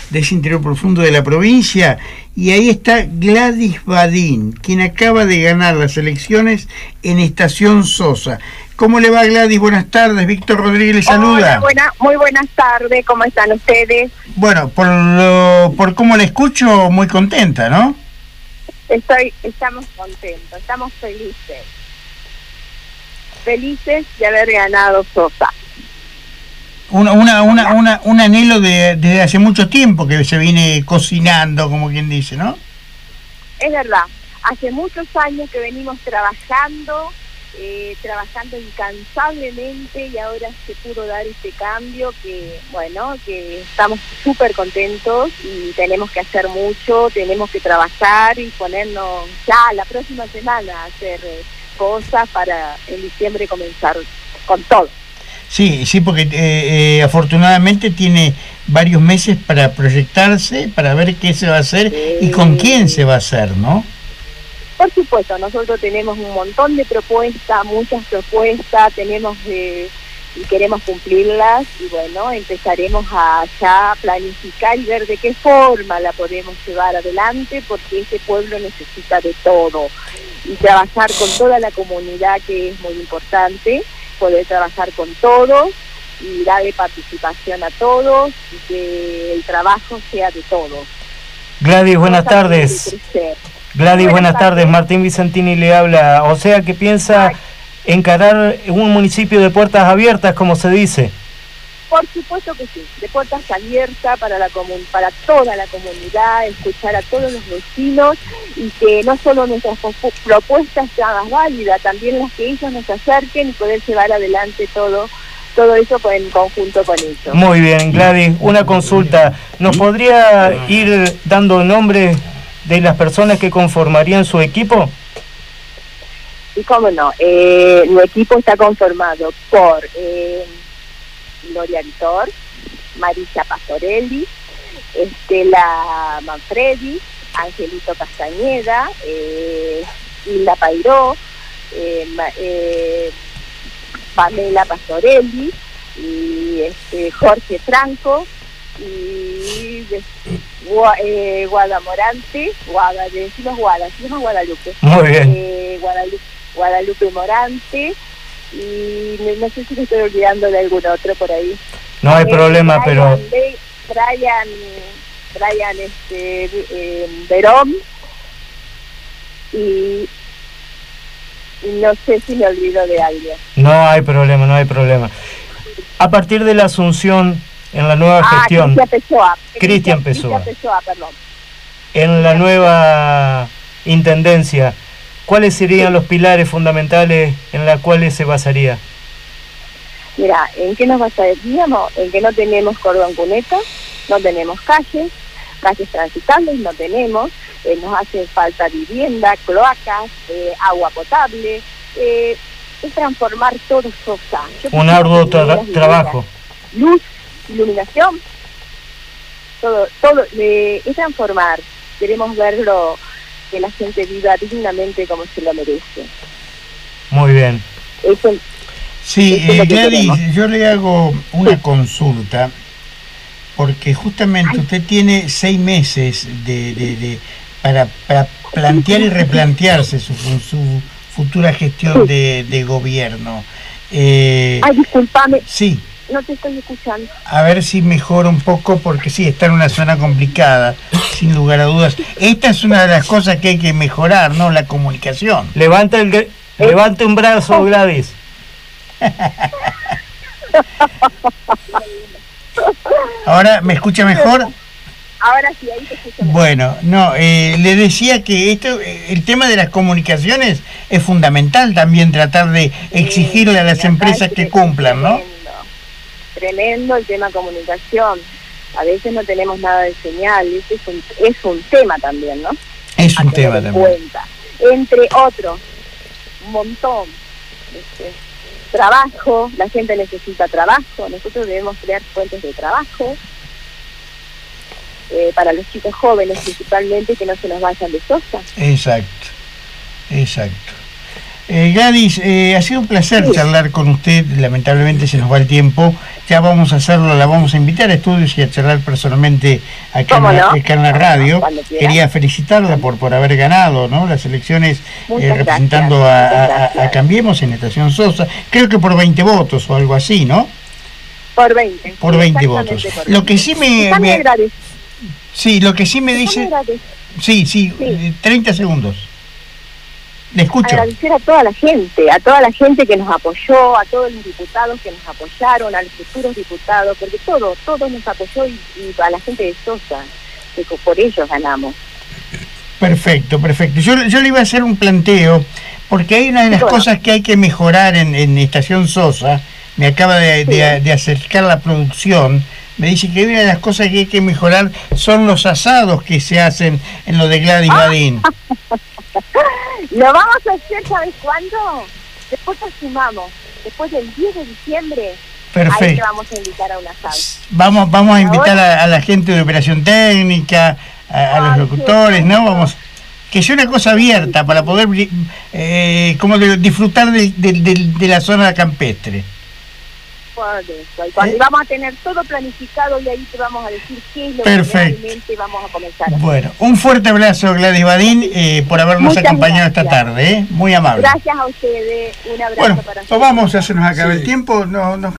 de ese interior profundo de la provincia, y ahí está Gladys Badín, quien acaba de ganar las elecciones en Estación Sosa. ¿Cómo le va, Gladys? Buenas tardes, Víctor Rodríguez le saluda. Hola, muy buenas tardes, ¿cómo están ustedes? Bueno, por cómo le escucho, muy contenta, ¿no? Estamos contentos, estamos felices de haber ganado Sosa. Un anhelo desde hace mucho tiempo que se viene cocinando, como quien dice, ¿no? Es verdad, hace muchos años que venimos trabajando incansablemente, y ahora se pudo dar este cambio que estamos súper contentos, y tenemos que hacer mucho, tenemos que trabajar y ponernos ya la próxima semana a hacer cosas para en diciembre comenzar con todo. Sí, porque afortunadamente tiene varios meses para proyectarse, para ver qué se va a hacer y con quién se va a hacer, ¿no? Por supuesto, nosotros tenemos un montón de propuestas, muchas propuestas, y queremos cumplirlas, y bueno, empezaremos a ya planificar y ver de qué forma la podemos llevar adelante, porque este pueblo necesita de todo, y trabajar con toda la comunidad, que es muy importante, poder trabajar con todos y darle participación a todos, y que el trabajo sea de todos. Gladys, buenas tardes. Gladys, buenas tardes. Martín Vicentini le habla. O sea, que piensa encarar un municipio de puertas abiertas, como se dice. Por supuesto que sí, de puertas abiertas para toda la comunidad, escuchar a todos los vecinos, y que no solo nuestras propuestas sean válidas, también las que ellos nos acerquen, y poder llevar adelante todo eso en conjunto con ellos. Muy bien, Gladys, una consulta. ¿Nos podría ir dando nombres de las personas que conformarían su equipo? Y cómo no, mi equipo está conformado por Gloria Vitor, Marisa Pastorelli, Estela Manfredi, Angelito Castañeda, Hilda Pairó, Pamela Pastorelli, y Jorge Franco, y Guada Morante, decimos Guadalupe. Muy bien. Guadalupe Morante, y no sé si me estoy olvidando de algún otro por ahí. No hay problema, pero... Brian Verón, y no sé si me olvido de alguien. No hay problema. A partir de la asunción en la nueva gestión... Cristian Pessoa, perdón. En la nueva intendencia, ¿cuáles serían los pilares fundamentales en los cuales se basaría? Mira, ¿en qué nos basaríamos? En que no tenemos cordón cuneta, no tenemos calles transitables, no tenemos, nos hace falta vivienda, cloacas, agua potable, es transformar todo Sosa. Un arduo trabajo. Luz, iluminación, todo es transformar. Queremos verlo, que la gente viva dignamente como se lo merece. Muy bien. Sí, Gladys, yo le hago una consulta, porque justamente usted tiene 6 meses para plantear y replantearse su futura gestión de gobierno. Discúlpame. Sí. No te estoy escuchando. A ver si mejora un poco, porque sí, está en una zona complicada, sin lugar a dudas. Esta es una de las cosas que hay que mejorar, ¿no? La comunicación. Levante un brazo, Gladys. ¿Ahora me escucha mejor? Ahora sí, ahí te escucho mejor. Bueno, le decía que el tema de las comunicaciones es fundamental también, tratar de exigirle a las empresas que cumplan, ¿no? Tremendo el tema comunicación. A veces no tenemos nada de señal, es un tema también, ¿no? Es un tema también. Cuenta. Entre otros, un montón. Trabajo, la gente necesita trabajo, nosotros debemos crear fuentes de trabajo para los chicos jóvenes principalmente, que no se nos vayan de Sosa. Exacto. Gladys, ha sido un placer charlar con usted, lamentablemente se nos va el tiempo. ya vamos a hacerlo, la vamos a invitar a estudios y a charlar personalmente acá, acá en la radio. Quería felicitarla por haber ganado, ¿no?, las elecciones representando a Cambiemos en Estación Sosa, creo que por 20 votos o algo así, ¿no? Por 20. Por 20 votos. Lo que sí sí, lo que sí me dice... Sí, 30 segundos. Le escucho. Agradecer a toda la gente que nos apoyó, a todos los diputados que nos apoyaron, a los futuros diputados, porque todo nos apoyó y a la gente de Sosa, que por ellos ganamos. Perfecto. Yo le iba a hacer un planteo, porque hay una de las cosas que hay que mejorar en Estación Sosa. Me acaba de acercar la producción. Me dice que una de las cosas que hay que mejorar son los asados que se hacen en lo de Gladys Badin. Lo vamos a hacer, ¿sabes cuándo? Después nos sumamos, después del 10 de diciembre. Perfecto. Ahí te vamos a invitar a un asado. Vamos a invitar a la gente de operación técnica, a los locutores, ¿no? Vamos, que sea una cosa abierta para poder disfrutar de la zona campestre. Y vamos a tener todo planificado y ahí te vamos a decir qué es lo que realmente vamos a comenzar. Bueno, un fuerte abrazo, Gladys Badin, por habernos acompañado esta tarde, muy amable. Gracias a ustedes, un abrazo para ustedes. Vamos, ya se nos acaba el tiempo.